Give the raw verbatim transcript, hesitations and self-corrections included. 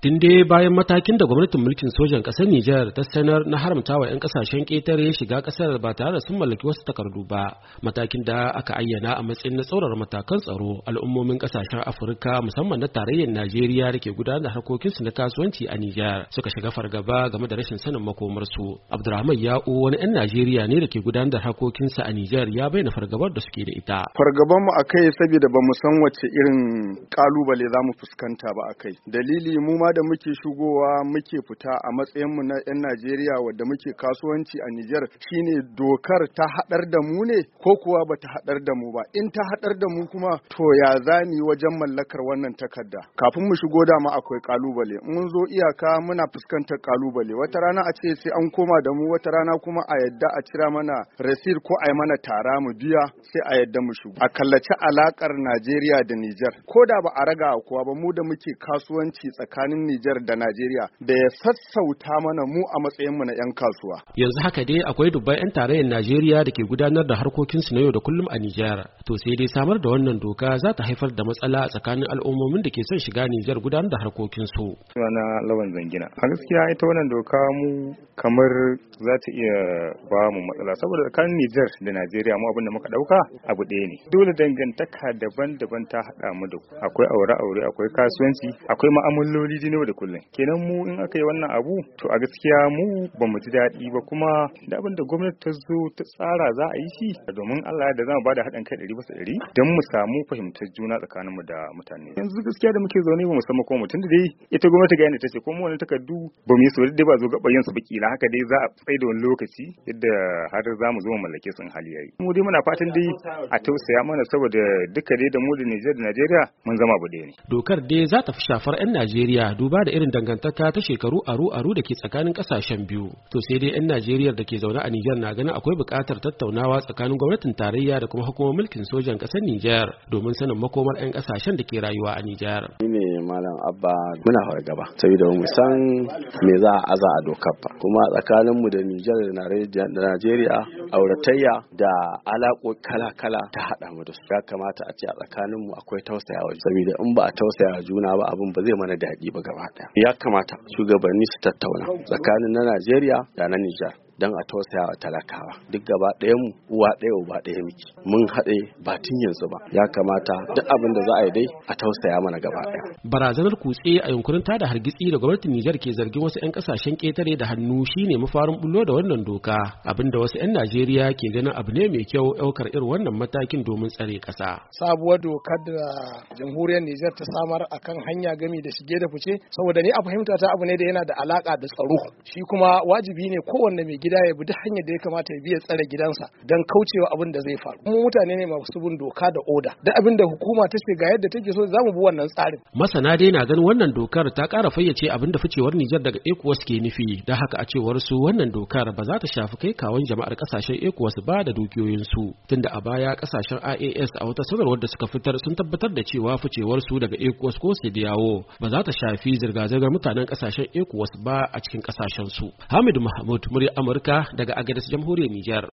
Tun dai bayan matakin da gwamnatin mulkin sojan ƙasar Nijar ta sanar na haramta wa 'yan ƙasashen ƙetare shiga ƙasar ba tare da sun mallaki wasu takardu ba, matakin da aka ayyana a matsayin na tsaurara matakan tsaro, al'ummomin ƙasashen Afirka musamman na tarayyar Najeriya da ke gudanar da harkokinsu na kasuwanci a Nijar suka shiga fargaba game da rashin sanin makomarsu. Abdurrahman Ya'u wani 'yan Najeriya ne da ke gudanar da harkokinsa a Nijar ya bayyana fargabar da suke da ita. Fargaban mu akai saboda ba mu san wace irin kalubale za mu fuskanta ba akai. Dalili mu ma da muke shigowa muke fita a matsayinmu na 'yan Najeriya wadda muke kasuwanci a Nijar shine dokar ta haɗar da mu ne ko kuwa bata haɗar da mu ba. In ta haɗar da mu kuma to ya zani wajen mallakar wannan takarda. Kafin mu shigo dama akwai kalubale. Mun zo iyaka muna fuskantar kalubale. Wata rana a ce sai an koma da mu, wata rana kuma a yadda a cira mana receipt ko a yi mana tara mu biya sai a yadda mu shigo. A kallaci alakar Najeriya da Nijar. Ko da ba a raga kuwa ba mu da muke kasuwanci tsakanin Nijar da Najeriya da ya sassauta mana mu a matsayinmu na 'yan kasuwa. Yanzu haka dai akwai dubban 'yan tarayyar Najeriya da ke gudanar da harkokinsu na yau da kullum a Nijar. To sai dai samar da wannan doka za ta haifar da matsala tsakanin al'ummomin da ke son shiga Nijar gudanar da harkokinsu. Sunana Lawan Zangina. A gaskiya ita wannan doka mu kamar za ta iya ba mu matsala saboda tsakanin Nijar da Najeriya mu abin da muka dauka abu ɗaya ne. Dole dangantaka daban-daban ta haɗa mu da akwai aure-aure, akwai kasuwanci, akwai ma'amaloli yau da kullum. Kenan mu in aka yi wannan abu to a gaskiya mu ba mu ji daɗi ba, kuma da abin da gwamnati ta zo ta tsara za a yi shi domin Allah da za mu bada haɗin kai ɗari bisa ɗari don mu samu fahimtar juna tsakanin mu da mutane. Yanzu gaskiya da muke zaune ba mu san ko mutum da dai ita gwamnati ga yanda ta ce ko mu wani takardu ba mu yi so dai ba zo gaba yin su ba kila haka dai za a tsaye da wani lokaci yadda har za mu zo mu mallake sun hali yayi. Mu dai muna fatan dai a tausaya mana saboda duka dai da mu da Nijar da Najeriya mun zama abu ɗaya ne. Dokar dai za ta fi shafar 'yan Najeriya duba da irin dangantaka ta shekaru aru-aru da ke tsakanin kasashen biyu. To sai dai 'yan Najeriya da ke zaune a Nijar na ganin akwai buƙatar tattaunawa tsakanin gwamnatin tarayya da kuma hukumar mulkin sojan ƙasar Nijar domin sanin makomar 'yan kasashen da ke rayuwa a Nijar. Ni ne Malam Abba, muna fargaba saboda mu san me za a aza a dokar ba. Kuma tsakanin mu da Nijar da Najeriya auratayya da alaƙo kala-kala ta haɗa mu da su. Ya kamata a ce a tsakanin mu akwai tausayawa saboda in ba a tausaya juna ba abin ba zai mana daɗi ba gaba ɗaya. Ya kamata shugabanni su tattauna tsakanin na Najeriya da na Nijar don a tausaya wa talakawa. Duk gaba ɗaya mu uwa ɗaya uba ɗaya miki. Mun haɗe ba tun yanzu ba. Ya kamata duk abin da za a yi dai a tausaya mana gaba ɗaya. Barazanar kutse a yunkurin tada hargitsi da gwamnatin Nijar ke zargin wasu 'yan kasashen ƙetare da hannu shine mafarin bullo da wannan doka, abinda wasu 'yan Najeriya ke ganin abu ne mai kyau ɗaukar irin wannan matakin domin tsare ƙasa. Sabuwar dokar da jamhuriyar Nijar ta samar akan hanya gami da shige da fice, saboda ni a fahimta ta abu ne da yana da alaka da tsaro. Shi kuma wajibi ne kowanne mai gida ya bi duk hanyar da ya kamata ya biya tsare gidansa don kaucewa abin da zai faru. Mu mutane ne masu bin doka da oda. Duk abin da hukuma ta ce ga yadda take so za mu bi wannan tsarin. Masana dai na ganin wannan dokar ta ƙara fayyace abin da ficewar Nijar daga ECOWAS ke nufi. Da haka a cewar su wannan dokar ba za ta shafi kai kawon jama'ar kasashen ECOWAS ba da dukiyoyinsu. Tunda a baya kasashen I A S a wata sanarwar da suka fitar sun tabbatar da cewa ficewar su daga ECOWAS ko Sediyawo ba za ta shafi zirga-zirgar mutanen kasashen ECOWAS ba a cikin kasashen su. Hamid Mahmud, murya Amurka daga Agadez, Jamhuriyar Nijar.